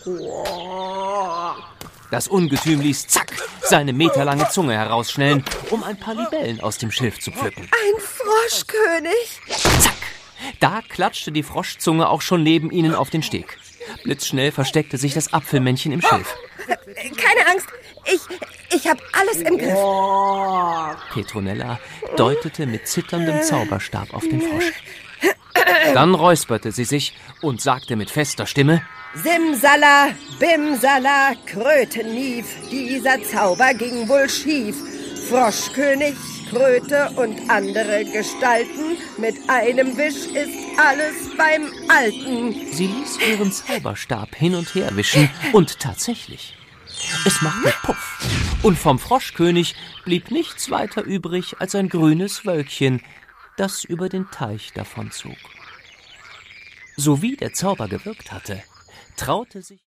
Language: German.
Das Ungetüm ließ zack seine meterlange Zunge herausschnellen, um ein paar Libellen aus dem Schilf zu pflücken. Ein Froschkönig! Zack! Da klatschte die Froschzunge auch schon neben ihnen auf den Steg. Blitzschnell versteckte sich das Apfelmännchen im Schilf. Keine Angst, ich hab alles im Griff. Petronella deutete mit zitterndem Zauberstab auf den Frosch. Dann räusperte sie sich und sagte mit fester Stimme: Simsala, Bimsala, Krötennief, dieser Zauber ging wohl schief. Froschkönig, Kröte und andere Gestalten, mit einem Wisch ist alles beim Alten. Sie ließ ihren Zauberstab hin und her wischen und tatsächlich, es machte Puff. Und vom Froschkönig blieb nichts weiter übrig als ein grünes Wölkchen, das über den Teich davonzog. So wie der Zauber gewirkt hatte, traute sich